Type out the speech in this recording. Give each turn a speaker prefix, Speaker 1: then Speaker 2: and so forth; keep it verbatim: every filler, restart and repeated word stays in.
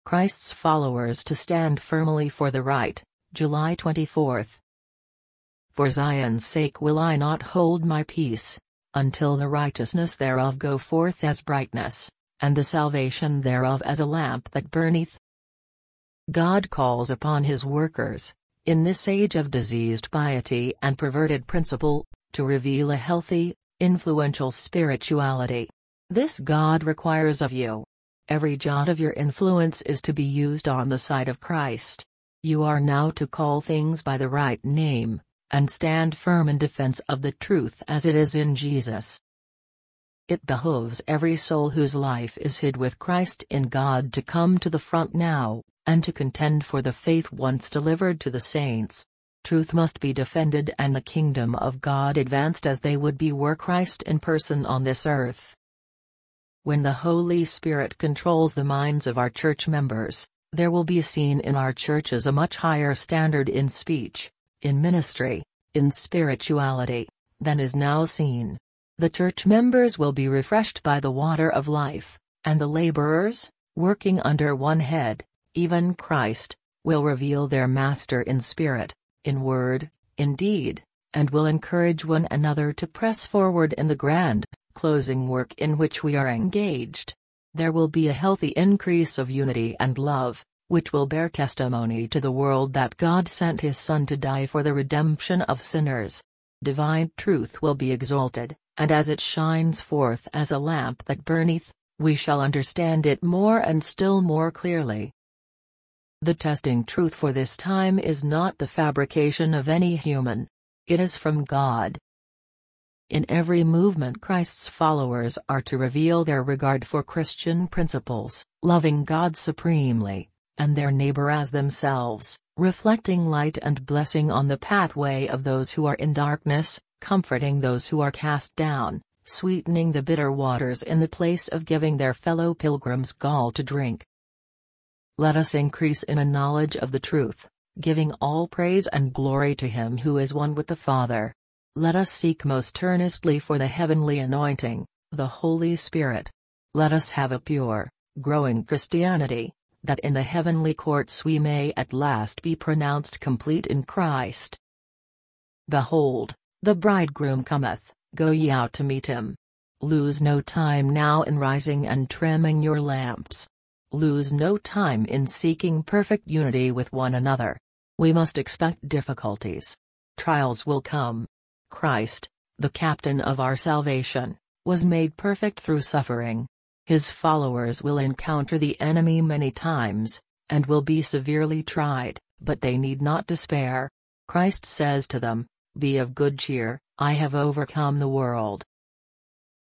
Speaker 1: Christ's followers to stand firmly for the right, July twenty-fourth. For Zion's sake will I not hold my peace, until the righteousness thereof go forth as brightness, and the salvation thereof as a lamp that burneth. God calls upon his workers, in this age of diseased piety and perverted principle, to reveal a healthy, influential spirituality. This God requires of you. Every jot of your influence is to be used on the side of Christ. You are now to call things by the right name, and stand firm in defense of the truth as it is in Jesus. It behooves every soul whose life is hid with Christ in God to come to the front now, and to contend for the faith once delivered to the saints. Truth must be defended and the kingdom of God advanced as they would be were Christ in person on this earth. When the Holy Spirit controls the minds of our church members, there will be seen in our churches a much higher standard in speech, in ministry, in spirituality, than is now seen. The church members will be refreshed by the water of life, and the laborers, working under one head, even Christ, will reveal their Master in spirit, in word, in deed, and will encourage one another to press forward in the grand, closing work in which we are engaged. There will be a healthy increase of unity and love, which will bear testimony to the world that God sent his Son to die for the redemption of sinners. Divine truth will be exalted, and as it shines forth as a lamp that burneth, we shall understand it more and still more clearly. The testing truth for this time is not the fabrication of any human. It is from God. In every movement Christ's followers are to reveal their regard for Christian principles, loving God supremely, and their neighbor as themselves, reflecting light and blessing on the pathway of those who are in darkness, comforting those who are cast down, sweetening the bitter waters in the place of giving their fellow pilgrims gall to drink. Let us increase in a knowledge of the truth, giving all praise and glory to Him who is one with the Father. Let us seek most earnestly for the heavenly anointing, the Holy Spirit. Let us have a pure, growing Christianity, that in the heavenly courts we may at last be pronounced complete in Christ. Behold, the bridegroom cometh, go ye out to meet him. Lose no time now in rising and trimming your lamps. Lose no time in seeking perfect unity with one another. We must expect difficulties. Trials will come. Christ, the captain of our salvation, was made perfect through suffering. His followers will encounter the enemy many times, and will be severely tried, but they need not despair. Christ says to them, "Be of good cheer, I have overcome the world."